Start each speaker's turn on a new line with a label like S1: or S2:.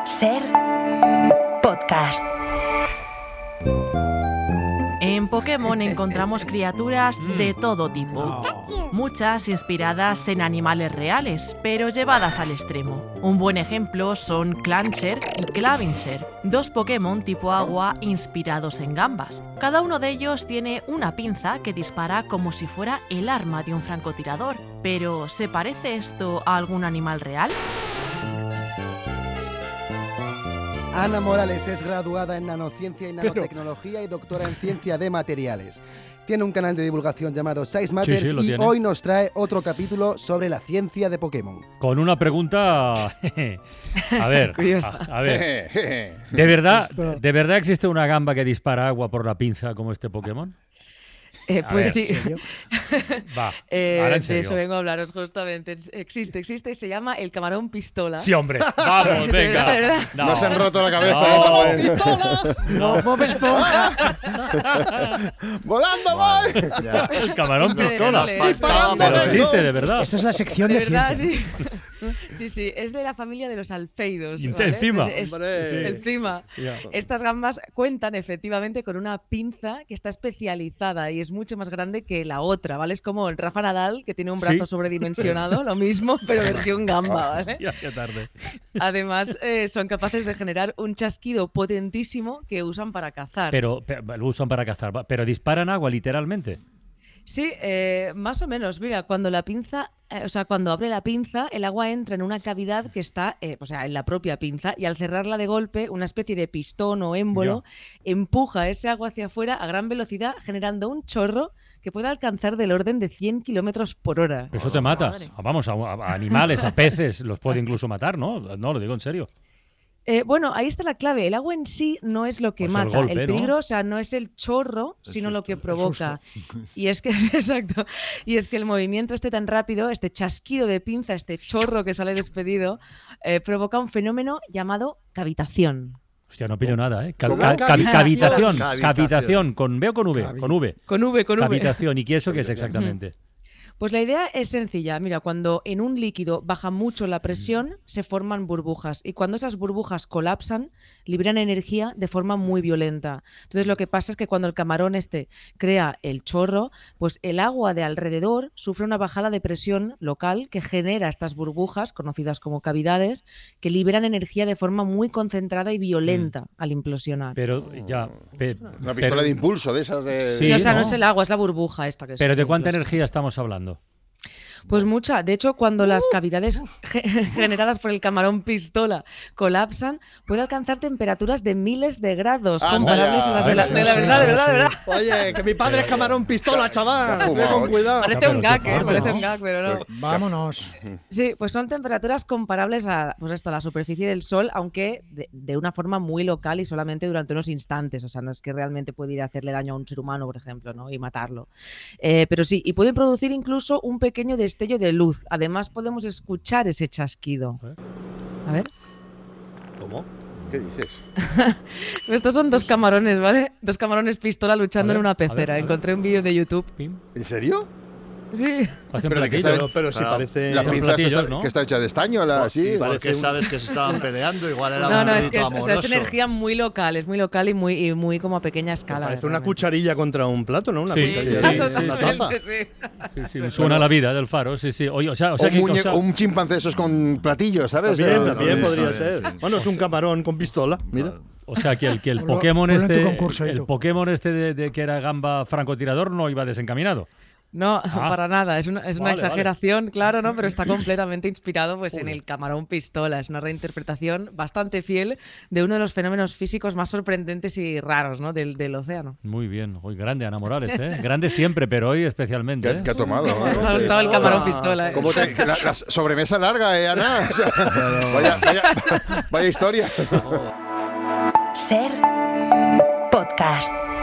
S1: Ser podcast.
S2: En Pokémon encontramos criaturas de todo tipo, muchas inspiradas en animales reales, pero llevadas al extremo. Un buen ejemplo son Clansher y Clavincher, dos Pokémon tipo agua inspirados en gambas. Cada uno de ellos tiene una pinza que dispara como si fuera el arma de un francotirador. Pero, ¿se parece esto a algún animal real?
S3: Ana Morales es graduada en nanociencia y nanotecnología y doctora en ciencia de materiales. Tiene un canal de divulgación llamado Size Matters y hoy nos trae otro capítulo sobre la ciencia de Pokémon.
S4: Con una pregunta... a ver, a ver. ¿De verdad existe una gamba que dispara agua por la pinza como este Pokémon?
S5: Pues sí.
S4: ¿En serio? Va, ahora en serio.
S5: De eso vengo a hablaros justamente. Existe y se llama el camarón pistola.
S4: Sí, hombre. Vamos, venga.
S5: ¿De verdad?
S6: No se han roto la cabeza.
S4: No.
S6: ¡Pistola!
S3: ¡No, Bob Esponja!
S6: ¡Volando voy!
S4: El camarón pistola.
S6: ¡Disparando!
S4: Pero existe, de verdad.
S7: Esta es la sección
S5: De
S7: de
S5: verdad,
S7: ciencia.
S5: sí, es de la familia de los alfeidos.
S4: Y
S5: ¿vale?
S4: encima.
S5: Encima.
S4: Ya.
S5: Estas gambas cuentan efectivamente con una pinza que está especializada y es mucho más grande que la otra, ¿vale? Es como el Rafa Nadal, que tiene un brazo sobredimensionado, lo mismo, pero versión gamba, ¿vale?
S4: Ya, qué tarde.
S5: Además, son capaces de generar un chasquido potentísimo que usan para cazar.
S4: Pero lo usan para cazar. Pero disparan agua, literalmente.
S5: Sí, más o menos. Mira, cuando la pinza, cuando abre la pinza, el agua entra en una cavidad que está, en la propia pinza, y al cerrarla de golpe, una especie de pistón o émbolo empuja ese agua hacia afuera a gran velocidad, generando un chorro que puede alcanzar del orden de 100 kilómetros por hora.
S4: Eso te mata. Vamos, a animales, a peces, los puede incluso matar, ¿no? No, lo digo en serio.
S5: Bueno, ahí está la clave. El agua en sí no es lo que
S4: Pues
S5: mata.
S4: el golpe,
S5: Peligro, no es el chorro, sino lo que provoca. Y es que, exacto. Y es que el movimiento tan rápido, este chasquido de pinza, este chorro que sale despedido, provoca un fenómeno llamado cavitación.
S4: Hostia, no pillo nada, ¿eh? Cavitación. Cavitación. ¿Con B o con V? Con V.
S5: Con V.
S4: Cavitación. ¿Y qué eso qué es exactamente?
S5: Pues la idea es sencilla. Mira, cuando en un líquido baja mucho la presión, se forman burbujas. Y cuando esas burbujas colapsan, liberan energía de forma muy violenta. Entonces lo que pasa es que cuando el camarón crea el chorro, pues el agua de alrededor sufre una bajada de presión local que genera estas burbujas, conocidas como cavidades, que liberan energía de forma muy concentrada y violenta al implosionar.
S4: Pero ya...
S6: Una pistola de impulso de esas de...
S4: Sí,
S5: no es el agua, es la burbuja esta que
S4: ¿Pero de cuánta
S5: implosiona.
S4: energía estamos hablando?
S5: Pues mucha. De hecho, cuando las cavidades generadas por el camarón pistola colapsan, puede alcanzar temperaturas de miles de grados, comparables a las de verdad.
S6: Oye, que mi padre es camarón pistola, chaval. Ve con cuidado.
S5: Parece un gag, pero no.
S7: Vámonos.
S5: Sí, pues son temperaturas comparables a la superficie del Sol, aunque de una forma muy local y solamente durante unos instantes. O sea, no es que realmente puede ir a hacerle daño a un ser humano, por ejemplo, ¿no? Y matarlo. Pero sí, y pueden producir incluso un pequeño destello de luz. Además, podemos escuchar ese chasquido. A ver.
S6: ¿Cómo? ¿Qué dices?
S5: Estos son dos camarones, ¿vale? Dos camarones pistola luchando en una pecera.
S4: a ver.
S5: Encontré un vídeo de YouTube.
S6: ¿En serio?
S5: Sí.
S4: Hacen
S6: Pero,
S4: platillos.
S6: pero si parece...
S4: Hacen
S6: La pinza
S4: platillos, ¿no?
S6: que está hecha de estaño, así.
S8: Porque sabes que se estaban peleando, igual era
S5: No,
S8: un
S5: es que
S8: grito
S5: es
S8: amoroso.
S5: energía muy local, y muy como a pequeña escala.
S6: Parece una
S5: realmente.
S6: cucharilla contra un plato, ¿no? Una
S4: Sí,
S6: cucharilla.
S4: sí,
S6: Una taza.
S5: Sí.
S4: Sí, suena la vida del faro, sí. Oye, o sea que
S6: Un chimpancé esos con platillos, ¿sabes?
S8: También podría ser.
S6: Bueno, es un camarón con pistola, mira.
S4: o sea que el
S7: Ponlo-
S4: Pokémon
S7: ponlo en tu concurso,
S4: el
S7: Edu.
S4: Pokémon de que era gamba francotirador no iba desencaminado.
S5: No, para nada. Es una
S4: Vale,
S5: exageración, claro, ¿no? Pero está completamente inspirado pues, en
S4: Joder.
S5: el camarón pistola. Es una reinterpretación bastante fiel de uno de los fenómenos físicos más sorprendentes y raros, ¿no? del océano.
S4: Muy bien, hoy grande Ana Morales, ¿eh? Grande siempre, pero hoy especialmente. ¿eh?
S6: ¿Qué ha tomado?
S5: Me ha gustado el camarón pistola.
S6: ¿Cómo la sobremesa larga, Ana? O sea, vaya historia.
S1: Ser podcast.